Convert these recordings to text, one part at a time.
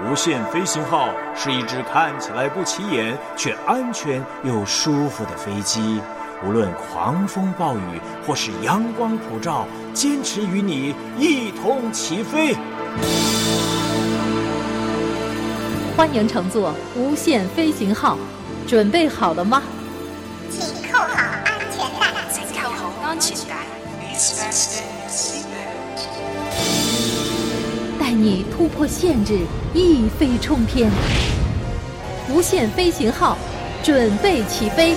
无限飞行号是一只看起来不起眼却安全又舒服的飞机，无论狂风暴雨或是阳光普照，坚持与你一同起飞。 欢迎乘坐无限飞行号，准备好了吗？ 请扣好安全带。 请扣好安全帶。 带你突破限制，一飞冲天。无限飞行号，准备起飞。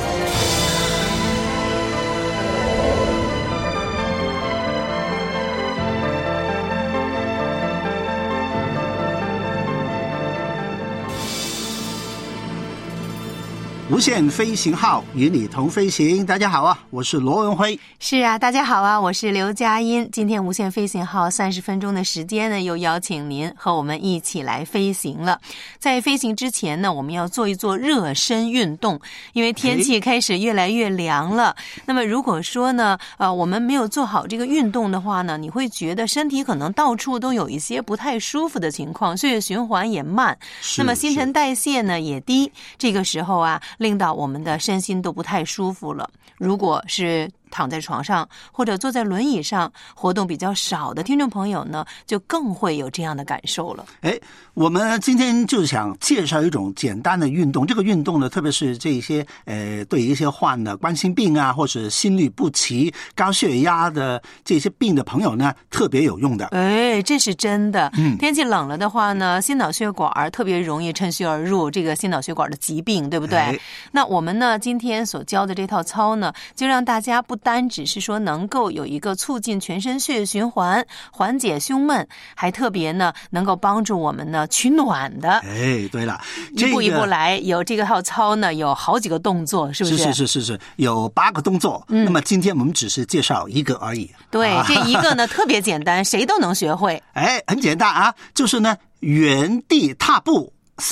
无限飞行号与你同飞行。大家好啊，我是罗文辉。 是啊，大家好啊，我是刘佳音。今天无限飞行号30分钟的时间呢，又邀请您和我们一起来飞行了。在飞行之前呢，我们要做一做热身运动，因为天气开始越来越凉了。那么如果说呢，我们没有做好这个运动的话呢，你会觉得身体可能到处都有一些不太舒服的情况，血液循环也慢，那么新陈代谢呢也低，这个时候啊，令到我们的身心都不太舒服了。如果是躺在床上或者坐在轮椅上活动比较少的听众朋友呢，就更会有这样的感受了。 我们今天就想介绍一种简单的运动。这个运动呢，特别是这些对一些患了冠心病啊，或者心律不齐、高血压的这些病的朋友呢，特别有用的。 这是真的。天气冷了的话呢，心脑血管特别容易趁虚而入，这个心脑血管的疾病，对不对？那我们呢，今天所教的这套操呢，就让大家不单只是说能够有一个促进全身血液循环、缓解胸闷，还特别呢能够帮助我们呢取暖的。 对了， 一步一步来，有这个套操呢，有好几个动作，是不是？ 是，有8个动作。那么今天我们只是介绍一个而已。 对，这一个呢特别简单，谁都能学会。 很简单啊，就是呢原地踏步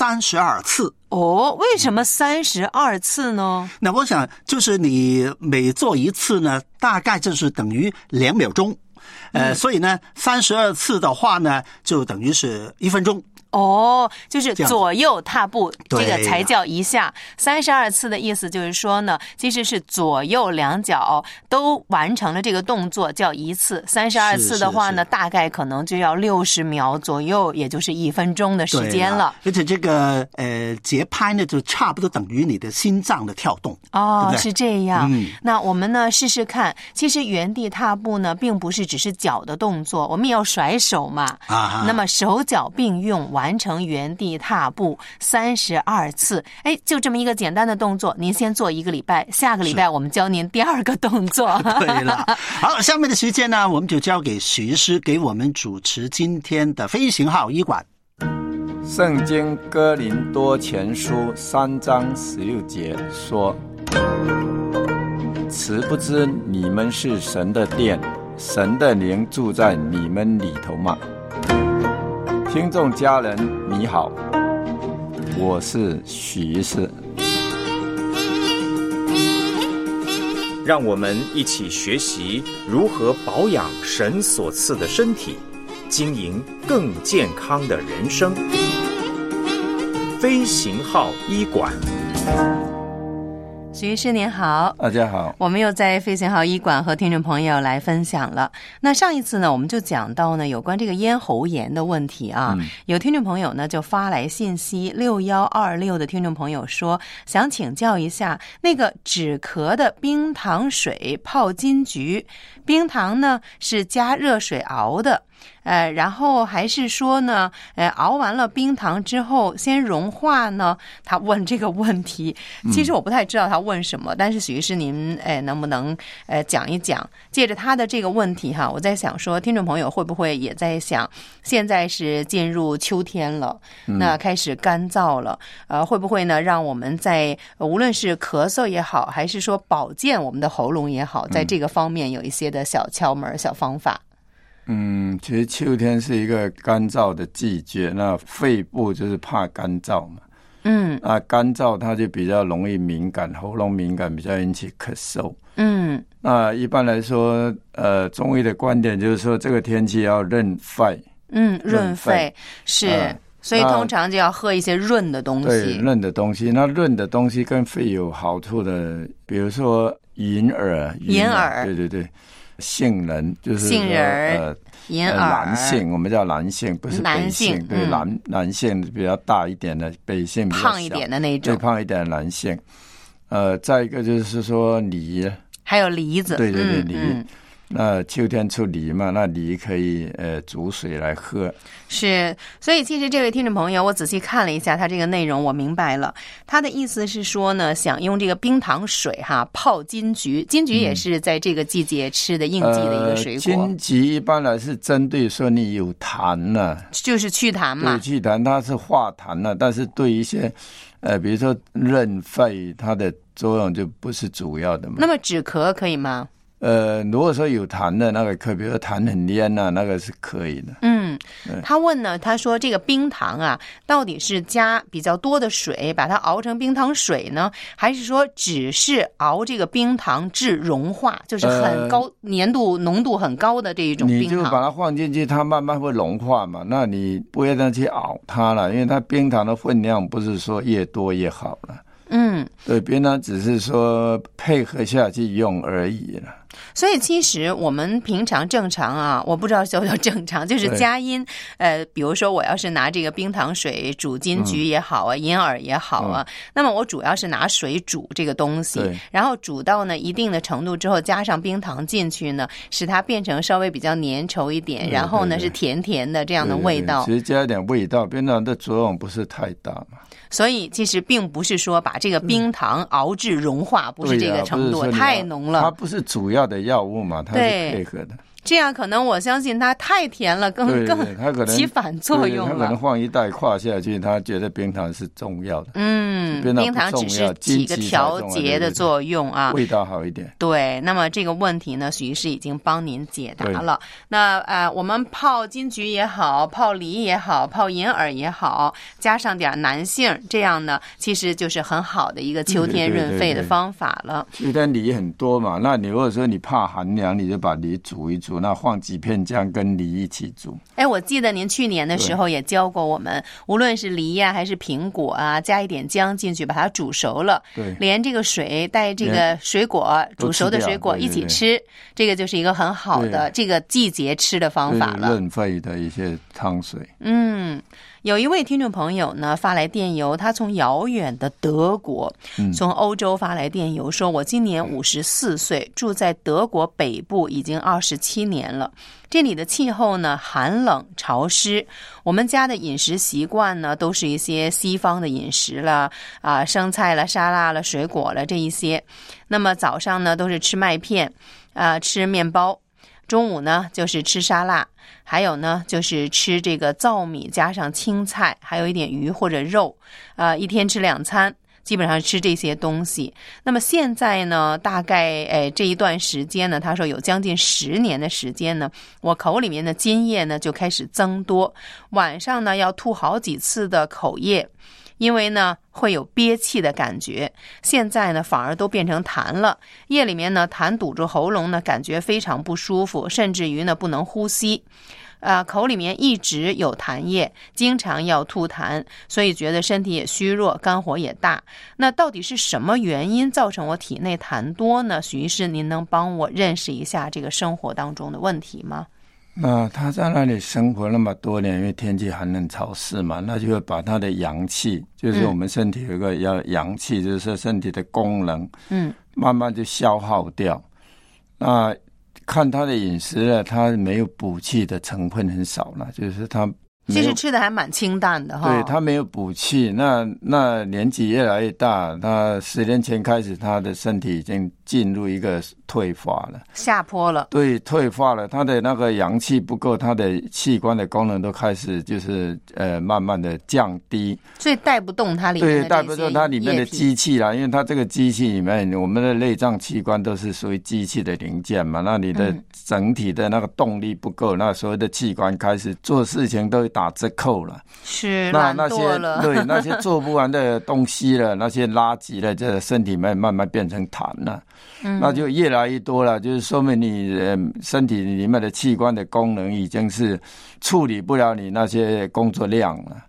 32次。 为什么32次呢？ 那我想就是你每做一次呢，大概就是等于2秒钟。所以呢32次的话呢，就等于是1分钟。 就是左右踏步，这个才叫一下。32次的意思就是说呢，其实是左右两脚都完成了这个动作叫一次。32次的话呢，大概可能就要60秒左右，也就是1分钟的时间了。 而且这个节拍呢，就差不多等于你的心脏的跳动。对不对？ 是这样。那我们呢试试看，其实原地踏步呢，并不是只是脚的动作，我们也要甩手嘛。那么手脚并用，完成原地踏步32次。就这么一个简单的动作，您先做1个礼拜，下个礼拜我们教您第2个动作。 对了，好，下面的时间呢，我们就交给许医师给我们主持今天的飞行号医馆。 圣经哥林多前书3章16节说，此不知你们是神的殿，神的灵住在你们里头吗？听众家人你好，我是许医师。 让我们一起学习如何保养神所赐的身体，经营更健康的人生。飞行号医馆。 徐医师您好。 大家好。 我们又在飞行号医馆和听众朋友来分享了。那上一次呢，我们就讲到呢有关这个咽喉炎的问题啊。有听众朋友呢就发来信息6126的听众朋友说，想请教一下那个止咳的冰糖水泡金桔，冰糖呢是加热水熬的。然后还是说呢，熬完了冰糖之后先融化呢？他问这个问题，其实我不太知道他问什么，但是许医师您能不能讲一讲？借着他的这个问题哈，我在想说，听众朋友会不会也在想，现在是进入秋天了，那开始干燥了，会不会呢让我们在无论是咳嗽也好，还是说保健我们的喉咙也好，在这个方面有一些的小窍门、小方法？ 其实秋天是一个干燥的季节，那肺部就是怕干燥嘛。干燥它就比较容易敏感，喉咙敏感比较引起咳嗽。那一般来说，中医的观点就是说，这个天气要润肺。 润肺是。 所以通常就要喝一些润的东西。 对，润的东西。那润的东西跟肺有好处的，比如说银耳，对对对，杏仁就是杏仁银耳， 蓝杏我们叫蓝杏，不是北杏。对，蓝杏比较大一点的，北杏比较小胖一点的那种， 最胖一点的蓝杏。再一个就是说梨，还有梨子。 对对对，梨。那秋天出梨嘛，那梨可以煮水来喝。 是，所以其实这位听众朋友，我仔细看了一下他这个内容，我明白了，他的意思是说呢，想用这个冰糖水泡金桔，金桔也是在这个季节吃的应季的一个水果。 金桔一般来是针对说你有痰呢， 就是祛痰嘛。 对，祛痰它是化痰了，但是对一些比如说润肺，它的作用就不是主要的嘛。 那么止咳可以吗？ 如果说有痰的那个可以，比如说痰很黏啊，那个是可以的。 他问呢，他说这个冰糖到底是加比较多的水把它熬成冰糖水呢，还是说只是熬这个冰糖至融化，就是很高粘度浓度很高的这一种冰糖？ 你就把它放进去，它慢慢会融化嘛，那你不要再去熬它了，因为它冰糖的分量不是说越多越好了。对，冰糖只是说配合下去用而已了。 所以其实我们平常正常我不知道叫不叫正常，就是佳音比如说我要是拿这个冰糖水煮金桔也好银耳也好那么我主要是拿水煮这个东西，然后煮到呢一定的程度之后，加上冰糖进去呢，使它变成稍微比较粘稠一点，然后呢是甜甜的这样的味道。 其实加一点味道，冰糖的作用不是太大嘛。 所以其实并不是说把这个冰糖熬至融化，不是这个程度，太浓了。 它不是主要的药物嘛，它是配合的。 这样可能我相信它太甜了，更起反作用了。 它可能放一袋跨下去，他觉得冰糖是重要的。 冰糖只是起个调节的作用味道好一点。 对，那么这个问题呢，许医师已经帮您解答了。那我们泡金桔也好，泡梨也好，泡银耳也好，加上点南杏，这样呢，其实就是很好的一个秋天润肺的方法了。 秋天梨很多嘛，那你如果说你怕寒凉，你就把梨煮一煮，那放几片姜跟梨一起煮。 我记得您去年的时候也教过我们，无论是梨还是苹果加一点姜进去把它煮熟了， 对， 连这个水带这个水果煮熟的水果一起吃，这个就是一个很好的这个季节吃的方法了， 润肺的一些汤水。 有一位听众朋友呢发来电邮，他从遥远的德国，从欧洲发来电邮说，我今年54岁，住在德国北部已经27年了。这里的气候呢寒冷潮湿，我们家的饮食习惯呢都是一些西方的饮食了生菜了、沙拉了、水果了这一些。那么早上呢都是吃麦片吃面包，中午呢就是吃沙拉，还有呢就是吃这个糙米加上青菜，还有一点鱼或者肉一天吃2餐，基本上吃这些东西。那么现在呢大概这一段时间呢，他说有将近10年的时间呢，我口里面的津液呢就开始增多，晚上呢要吐好几次的口液，因为呢会有憋气的感觉，现在呢反而都变成痰了，夜里面呢痰堵住喉咙呢，感觉非常不舒服，甚至于呢不能呼吸口里面一直有痰液，经常要吐痰，所以觉得身体也虚弱，肝火也大。那到底是什么原因造成我体内痰多呢？许医师，您能帮我认识一下这个生活当中的问题吗？ 那他在那里生活那么多年，因为天气寒冷潮湿嘛，那就会把他的阳气，就是我们身体有一个阳气，就是身体的功能慢慢就消耗掉。那看他的饮食呢，他没有补气的成分很少了，就是他其实吃的还蛮清淡的对，他没有补气。那年纪越来越大，他10年前开始，他的身体已经进入一个退化了， 下坡了。 对，退化了，他的那个阳气不够，他的器官的功能都开始就是慢慢的降低， 所以带不动它里面的对，带不动它里面的机器啦，因为它这个机器里面，我们的内脏器官都是属于机器的零件嘛，那你的整体的那个动力不够，那所有的器官开始做事情都打折扣了， 是那些对那些做不完的东西了，那些垃圾了，在身体里面慢慢变成痰了，那就越来越多了，就是说明你身体里面的器官的功能已经是处理不了你那些工作量了。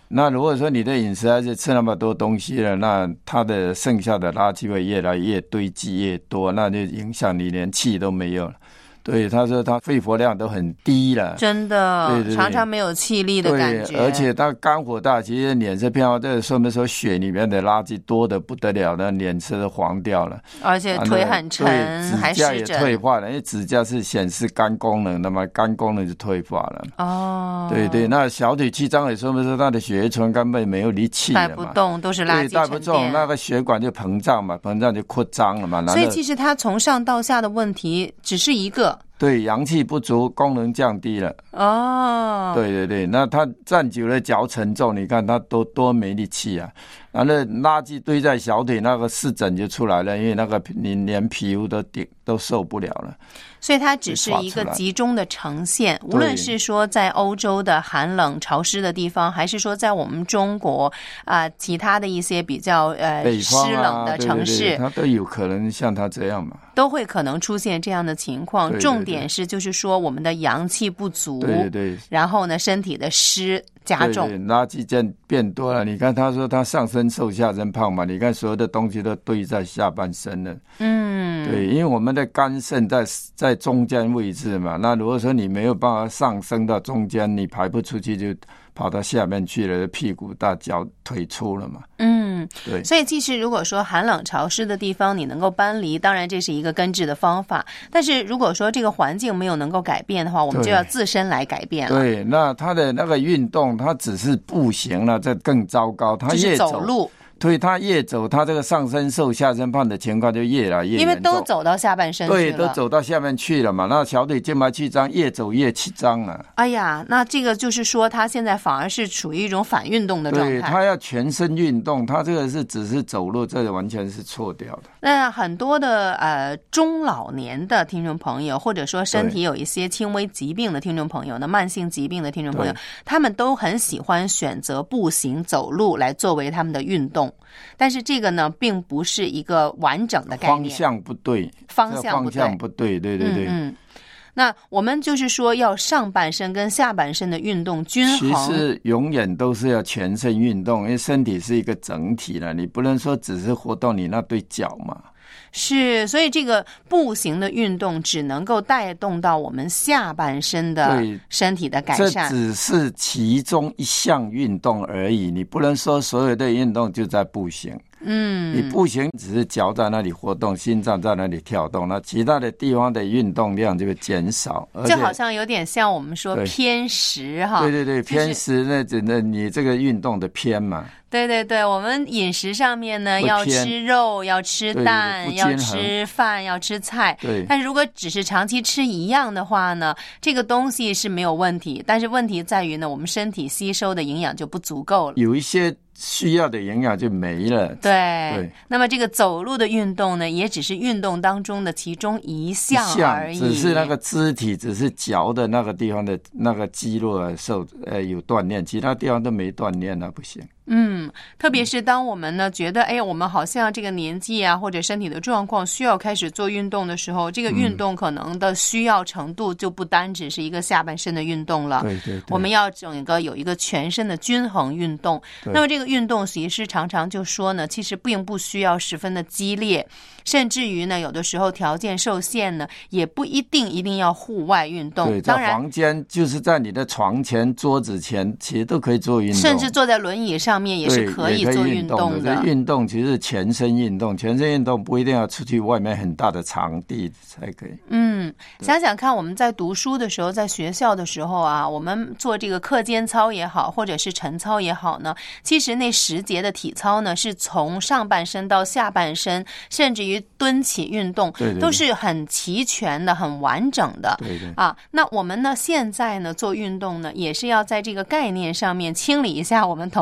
那如果说你的饮食还是吃那么多东西了，那它的剩下的垃圾会越来越堆积越多，那就影响你连气都没有了。对，他说他肺活量都很低了， 真的， 对对对， 常常没有气力的感觉。 而且他肝火大，其实脸色变化，这说明说血里面的垃圾多得不得了，那脸色都黄掉了， 而且腿很沉，还湿疹， 指甲也退化了，因为指甲是显示肝功能，那么肝功能就退化了。 哦， 对对，那小腿气张也说明说他的血液循环根本没有力气了嘛， 带不动，都是垃圾沉淀， 带不动，那个血管就膨胀嘛，膨胀就扩张了嘛。 所以其实他从上到下的问题只是一个。 对，阳气不足，功能降低了。 哦， 对对对，那他站久了脚沉重，你看他多没力气啊！然后垃圾堆在小腿，那个湿疹就出来了，因为那个你连皮肤都受不了了。 所以它只是一个集中的呈现，无论是说在欧洲的寒冷潮湿的地方，还是说在我们中国其他的一些比较湿冷的城市， 对对对，它都有可能像它这样嘛， 都会可能出现这样的情况。对对对，重点是就是说我们的阳气不足， 对对对， 然后呢身体的湿加重， 对对，垃圾变多了。你看他说他上身瘦下身胖嘛，你看所有的东西都堆在下半身了。嗯，对，因为我们的肝肾在中间位置嘛，那如果说你没有办法上升到中间，你排不出去就跑到下面去了，屁股大脚腿粗了嘛。嗯，对。 所以其实如果说寒冷潮湿的地方你能够搬离，当然这是一个根治的方法。但是如果说这个环境没有能够改变的话，我们就要自身来改变了。 对，那他的那个运动，他只是步行了，这更糟糕。他越走路。 对，他越走，他这个上身瘦下身胖的情况就越来越严重， 因为都走到下半身去了。 对，都走到下面去了嘛，那小腿静脉曲张，越走越曲张了。 哎呀，那这个就是说他现在反而是处于一种反运动的状态。 对，他要全身运动，他这个只是走路，这个完全是错掉的。 那很多的中老年的听众朋友，或者说身体有一些轻微疾病的听众朋友呢，慢性疾病的听众朋友，他们都很喜欢选择步行走路来作为他们的运动。但是这个呢并不是一个完整的概念， 方向不对， 方向不对，对对对。 那我们就是说要上半身跟下半身的运动均衡， 其实永远都是要全身运动，因为身体是一个整体了，你不能说只是活动你那对脚嘛。 是，所以这个步行的运动只能够带动到我们下半身的身体的改善， 这只是其中一项运动而已，你不能说所有的运动就在步行。你步行只是脚在那里活动，心脏在那里跳动，那其他的地方的运动量就会减少， 就好像有点像我们说偏食哈。 对对对，偏食那你这个运动的偏嘛。 对对对，我们饮食上面呢要吃肉，要吃蛋，要吃饭，要吃菜。 对。 但是如果只是长期吃一样的话呢，这个东西是没有问题，但是问题在于呢，我们身体吸收的营养就不足够了。 有一些需要的营养就没了。 对。那么这个走路的运动呢，也只是运动当中的其中一项而已。 只是那个肢体，只是脚的那个地方的那个肌肉有锻炼，其他地方都没锻炼，那不行。 特别是当我们呢觉得我们好像这个年纪啊或者身体的状况需要开始做运动的时候，这个运动可能的需要程度就不单只是一个下半身的运动了。 对对对， 我们要整个有一个全身的均衡运动。那么这个运动其实常常就说呢，其实并不需要十分的激烈，甚至于呢有的时候条件受限呢，也不一定要户外运动。 对，在房间就是在你的床前桌子前其实都可以做运动， 甚至坐在轮椅上面也是可以做运动的。 运动其实是全身运动，全身运动不一定要出去外面很大的场地才可以。 想想看，我们在读书的时候，在学校的时候啊，我们做这个课间操也好，或者是晨操也好呢，其实那10节的体操呢，是从上半身到下半身，甚至于蹲起运动， 对对对， 都是很齐全的、很完整的。 对对那我们呢，现在呢做运动呢，也是要在这个概念上面清理一下我们头脑当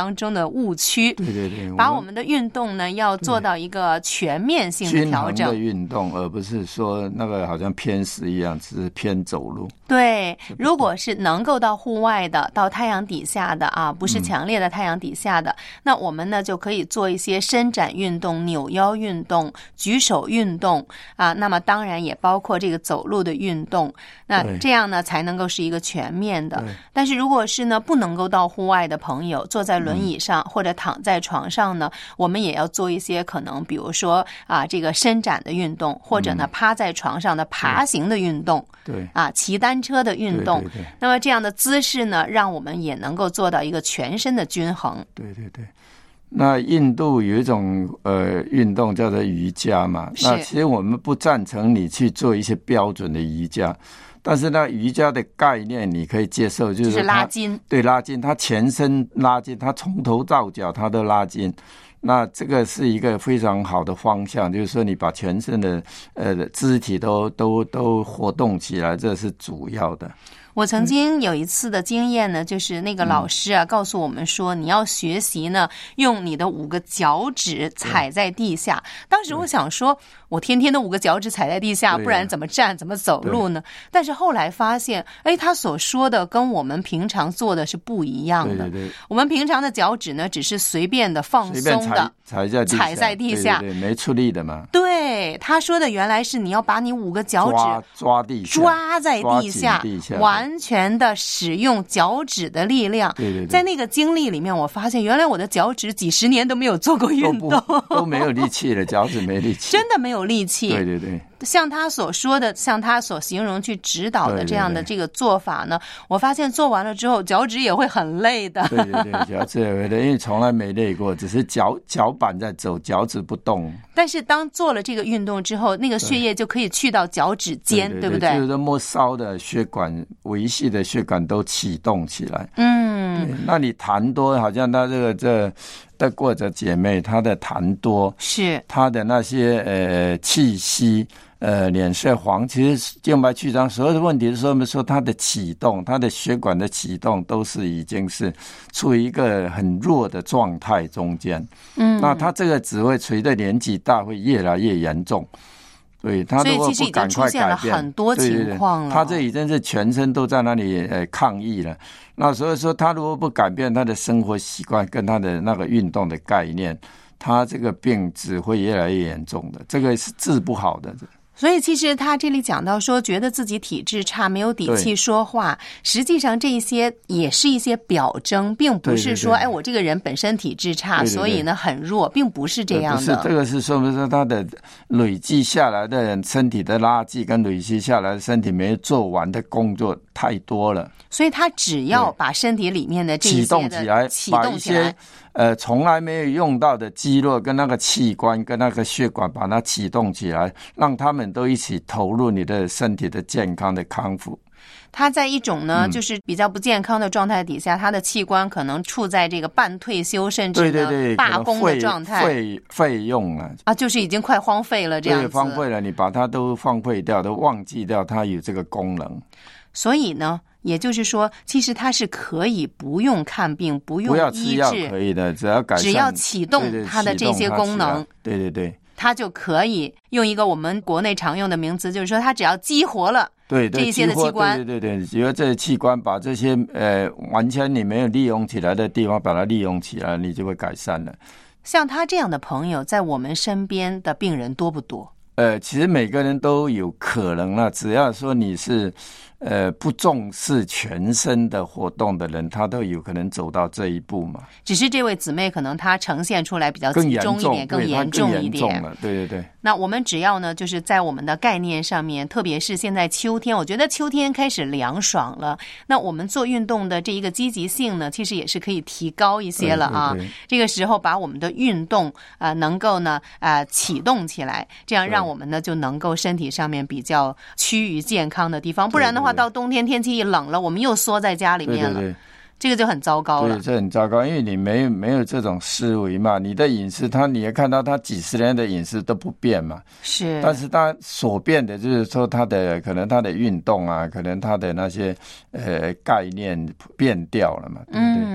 当中的误区。 对对对， 把我们的运动呢要做到一个全面性的调整， 均衡的运动，而不是说那个好像偏食一样，只是偏走路。 对，如果是能够到户外的，到太阳底下的啊，不是强烈的太阳底下的，那我们呢就可以做一些伸展运动、扭腰运动、举手运动啊。那么当然也包括这个走路的运动。那这样呢才能够是一个全面的。但是如果是呢不能够到户外的朋友，坐在轮椅上或者躺在床上呢，我们也要做一些可能，比如说啊这个伸展的运动，或者呢趴在床上的爬行的运动， 对啊骑单车的运动。 对。 那么这样的姿势呢，让我们也能够做到一个全身的均衡。 对对对。那印度有一种运动叫做瑜伽嘛，那其实我们不赞成你去做一些标准的瑜伽，但是呢瑜伽的概念你可以接受，就是拉筋。对， 拉筋，它全身拉筋，它从头到脚它都拉筋。那这个是一个非常好的方向，就是说你把全身的肢体都活动起来，这是主要的。 我曾经有一次的经验呢，就是那个老师啊告诉我们说，你要学习呢用你的5个脚趾踩在地下。当时我想说，我天天的5个脚趾踩在地下，不然怎么站怎么走路呢？但是后来发现，他所说的跟我们平常做的是不一样的。 对对对， 我们平常的脚趾呢只是随便的放松的踩在地下，对对对，没出力的嘛。 对，他说的原来是你要把你5个脚趾抓地下， 抓在地下，完全的使用脚趾的力量。 对对对， 在那个经历里面，我发现原来我的脚趾几10年都没有做过运动， 都没有力气了，脚趾没力气， 真的没有力气。 对对对。 像他所说的，像他所形容去指导的这样的这个做法呢，我发现做完了之后脚趾也会很累的。 对对对，脚趾也会累，因为从来没累过，只是脚板在走，脚趾不动。 但是当做了这个运动之后，那个血液就可以去到脚趾尖， 对不对？ 就是末梢的血管、维系的血管都启动起来。那你痰多，好像他这德国的姐妹，她的痰多， 是她的那些气息。脸色黄，其实静脉曲张所有的问题是说它的启动，它的血管的启动都是已经是处于一个很弱的状态中间。那它这个只会随着年纪大会越来越严重。对，他如果不赶快改变， 很多情况了。 他这已经是全身都在那里抗议了。那所以说，他如果不改变他的生活习惯跟他的那个运动的概念，他这个病只会越来越严重的，这个是治不好的。 所以其实他这里讲到说，觉得自己体质差，没有底气说话，实际上这一些也是一些表征，并不是说我这个人本身体质差，所以呢很弱，并不是这样的。 不是，这个是说明说他的累积下来的身体的垃圾跟累积下来的身体没做完的工作太多了， 所以他只要把身体里面的这些的启动起来， 从来没有用到的肌肉跟那个器官跟那个血管把它启动起来，让他们都一起投入你的身体的健康的康复。 他在一种呢就是比较不健康的状态底下，他的器官可能处在这个半退休甚至呢罢工的状态， 废用了啊，就是已经快荒废了这样子。 对，荒废了，你把它都荒废掉，都忘记掉它有这个功能。 所以呢，也就是说，其实它是可以不用看病，不用医治， 可以的，只要改善， 只要启动它的这些功能， 对对对， 它就可以用一个我们国内常用的名词，就是说它只要激活了这一些的器官， 对对对，只要这些器官把这些完全你没有利用起来的地方把它利用起来，你就会改善了。 像他这样的朋友，在我们身边的病人多不多？ 其实每个人都有可能啦，只要说你是不重视全身的活动的人，他都有可能走到这一步嘛。 只是这位姊妹可能她呈现出来比较集中一点，更严重一点。 对对对。 那我们只要呢，就是在我们的概念上面，特别是现在秋天，我觉得秋天开始凉爽了，那我们做运动的这一个积极性呢，其实也是可以提高一些了啊。对对对，这个时候把我们的运动能够呢启动起来，这样让我们呢就能够身体上面比较趋于健康的地方。不然的话，到冬天天气一冷了，我们又缩在家里面了。对对对，这个就很糟糕了。 对，这很糟糕，因为你没有这种思维嘛，你的饮食你也看到他几十年的饮食都不变嘛。 是。 但是他所变的就是说可能他的运动啊，可能他的那些概念变掉了嘛，对不对？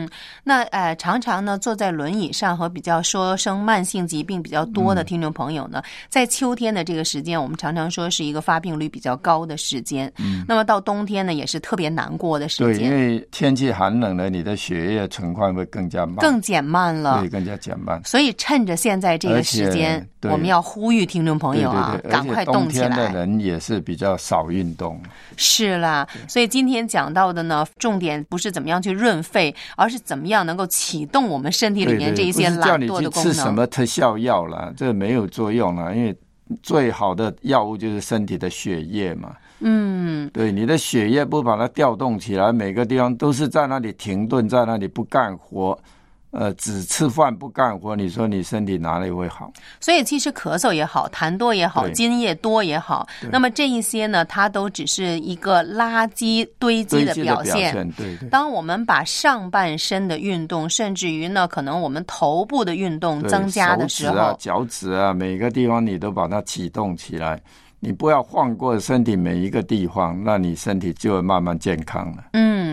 那常常呢坐在轮椅上和比较说生慢性疾病比较多的听众朋友呢，在秋天的这个时间，我们常常说是一个发病率比较高的时间。那么到冬天呢，也是特别难过的时间。 对，因为天气寒冷了，你的血液存换会更加慢， 更减慢了。 对，更加减慢。 所以趁着现在这个时间，我们要呼吁听众朋友啊，赶快动起来。 冬天的人也是比较少运动。 是啦，所以今天讲到的呢，重点不是怎么样去润肺，而是怎么样能够启动我们身体里面这一些懒惰的功能。 不是叫你去吃什么特效药啦，这没有作用啦，因为最好的药物就是身体的血液嘛。对，你的血液不把它调动起来，每个地方都是在那里停顿，在那里不干活。只吃饭不干活，你说你身体哪里会好？ 所以其实咳嗽也好，痰多也好，津液多也好，那么这一些呢，它都只是一个垃圾堆积的表现。 对， 当我们把上半身的运动，甚至于呢，可能我们头部的运动增加的时候， 手指啊、脚趾啊，每个地方你都把它启动起来。你不要晃过身体每一个地方，那你身体就会慢慢健康了。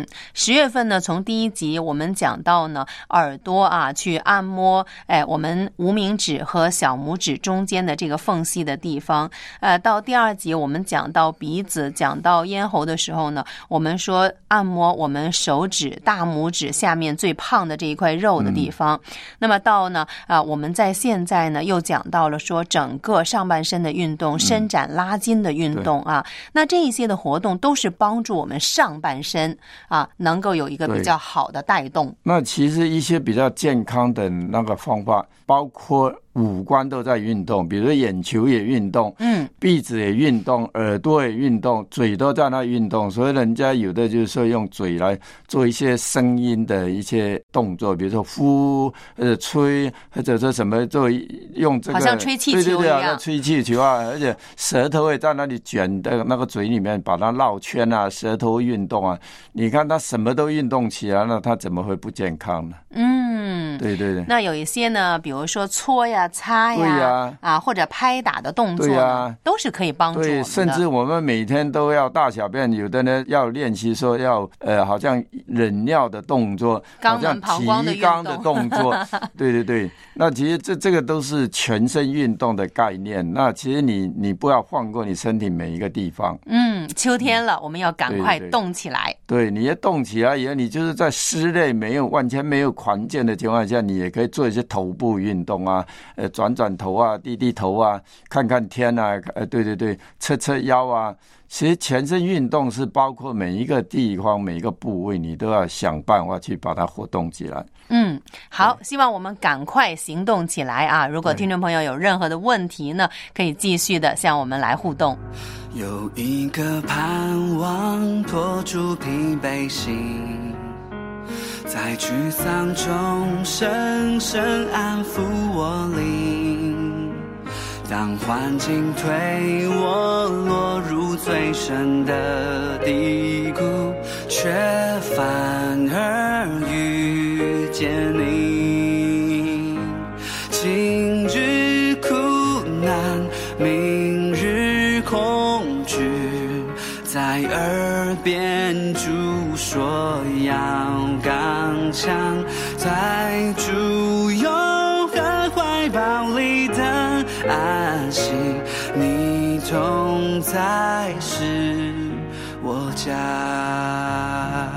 10月份呢，从第一集我们讲到呢，耳朵啊去按摩，我们无名指和小拇指中间的这个缝隙的地方。到第2集我们讲到鼻子，讲到咽喉的时候呢，我们说按摩我们手指、大拇指下面最胖的这一块肉的地方。那么到呢，我们在现在呢又讲到了说整个上半身的运动，伸展拉筋的运动啊，那这一些的活动都是帮助我们上半身能够有一个比较好的带动。 那其实一些比较健康的那个方法，包括五官都在运动，比如说眼球也运动，鼻子也运动，耳朵也运动，嘴都在那运动。所以人家有的就是说用嘴来做一些声音的一些动作，比如说呼或者吹，或者说什么做用这个， 好像吹气球一样， 对，吹气球啊，而且舌头会在那里卷的那个嘴里面把它绕圈啊，舌头运动啊，你看他什么都运动起来了，他怎么会不健康呢？对。 那有一些呢，比如说搓呀、擦呀，或者拍打的动作呢，都是可以帮助我们的。 对，甚至我们每天都要大小便，有的呢要练习说要好像忍尿的动作， 肛门膀胱的提肛的动作。对。那其实这个都是全身运动的概念。那其实你不要放过你身体每一个地方。 秋天了，我们要赶快动起来。 对，你要动起来以后，你就是在室内完全没有环境的情况下，你也可以做一些头部运动啊，转头啊，低头啊，看看天啊，对，侧腰啊。其实全身运动是包括每一个地方、每一个部位，你都要想办法去把它活动起来。 好，希望我们赶快行动起来啊！如果听众朋友有任何的问题呢，可以继续的向我们来互动。 有一个盼望拖住疲惫心，在沮丧中深深安抚我灵。当环境推我落入最深的低谷，却反而遇见你。今日苦难，明日恐惧，在耳边主说要刚强，在主永恒怀抱里的安息，你同在是我家。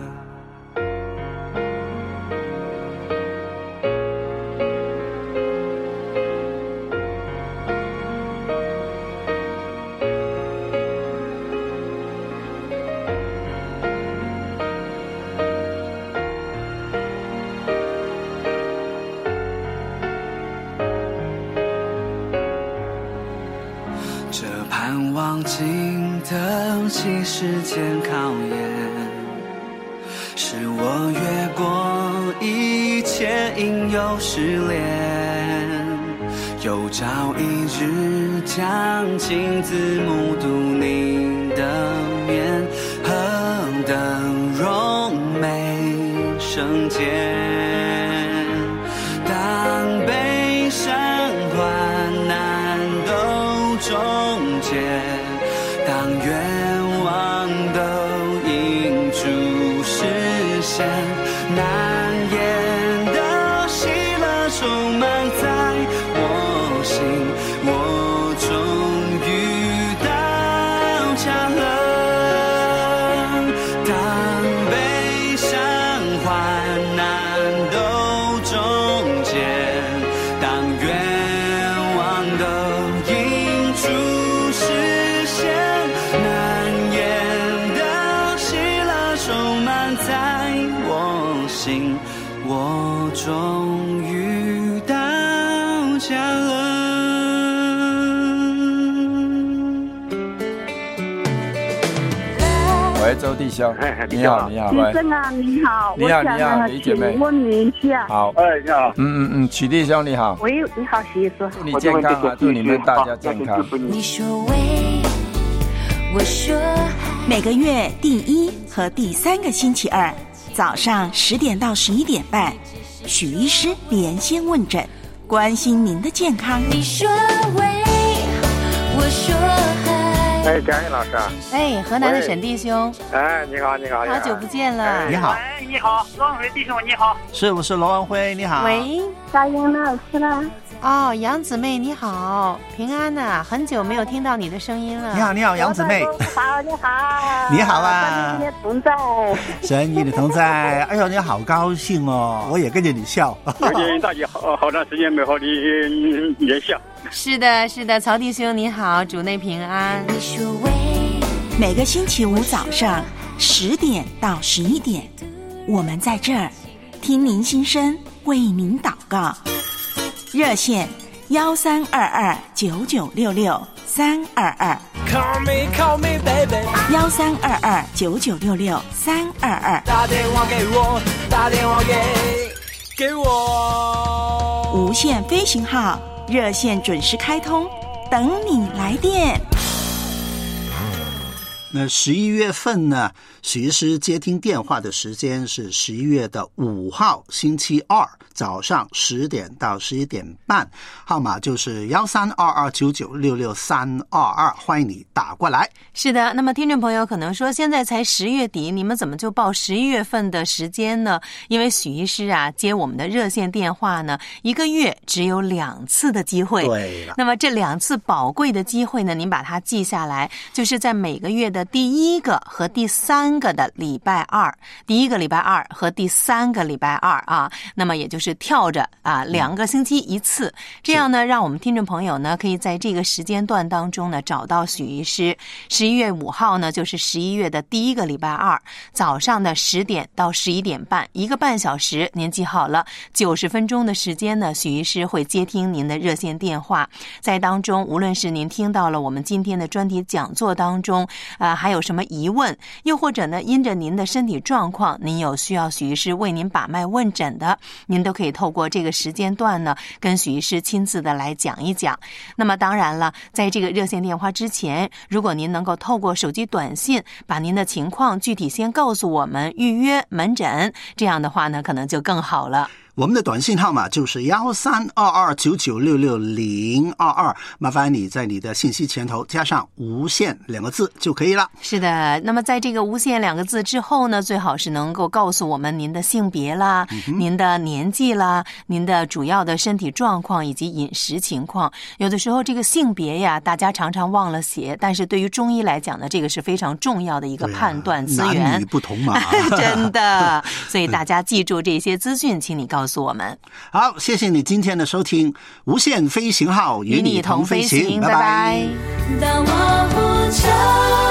这盼望经得起时间考验，是我越过一切因由试炼，有朝一日将亲自目睹你的面，何等荣美圣洁。当悲伤患难都终结，当愿望都因主实现，难言的喜乐充满在我心，我终于到家了。当悲伤患难都终结，当愿望都映出实现，难言的喜乐充满在我心，我终于到家了。 喂，周弟兄，你好，你好， 医生啊，你好， 你好，你好，李姐妹， 请问你一下， 好， 你好， 曲弟兄你好， 喂，你好，徐医生， 祝你健康啊，祝你们大家健康。 你说喂，我说嗨。每个月第1和第3个星期二早上10点到11点半，许医师连线问诊，关心您的健康。你说喂，我说嗨。 嘉义老师啊， 河南的沈弟兄， 你好，你好， 好久不见了， 你好， 你好，罗文辉弟兄，你好， 是不是罗文辉？你好， 喂， 嘉英老师啦。 哦，杨姊妹你好，平安呐，很久没有听到你的声音了。 你好，你好，杨姊妹。 好，你好。 你好啊。 神与你同在。 神与你同在。哎呦，你好高兴哦，我也跟着你笑。 而且大家好长时间没和你连笑。 是的，是的，曹弟兄你好，主内平安。 你说喂，每个星期五早上10点到11点，我们在这儿听您心声，为您祷告。热线13229966 322 Call me baby 13229966 322， 打电话给我，打电话给我。 无限飞行号热线准时开通，等你来电。 那11月份呢，许医师接听电话的时间是11月5号星期二早上10点到11点半，号码就是13229966 欢迎你打过来。 是的，那么听众朋友可能说，现在才10月底，你们怎么就报11月份的时间呢？因为许医师啊接我们的热线电话呢，1个月只有2次的机会。 对了， 那么这2次宝贵的机会呢，您把它记下来，就是在每个月的第1个和第3个的礼拜二，第1个礼拜二和第3个礼拜二啊，那么也就是跳着2个星期一次，这样呢，让我们听众朋友呢可以在这个时间段当中呢找到许医师。11月5号呢，就是11月的第1个礼拜二，早上的10点到11点半，1个半小时，您记好了，90分钟的时间呢，许医师会接听您的热线电话。在当中，无论是您听到了我们今天的专题讲座当中，还有什么疑问，又或者呢，因着您的身体状况，您有需要许医师为您把脉问诊的，您都可以透过这个时间段呢，跟许医师亲自的来讲一讲。那么当然了，在这个热线电话之前，如果您能够透过手机短信把您的情况具体先告诉我们，预约门诊，这样的话呢，可能就更好了。 我们的短信号码就是1322996622，麻烦你在你的信息前头加上无限2个字就可以了。 是的，那么在这个无限2个字之后呢，最好是能够告诉我们您的性别啦，您的年纪啦，您的主要的身体状况以及饮食情况。有的时候这个性别呀，大家常常忘了写，但是对于中医来讲呢，这个是非常重要的一个判断资源。 男女不同嘛。 真的，所以大家记住这些资讯，请你告诉我们。 好，谢谢你今天的收听，无限飞行号与你同飞行， 拜拜。 当我不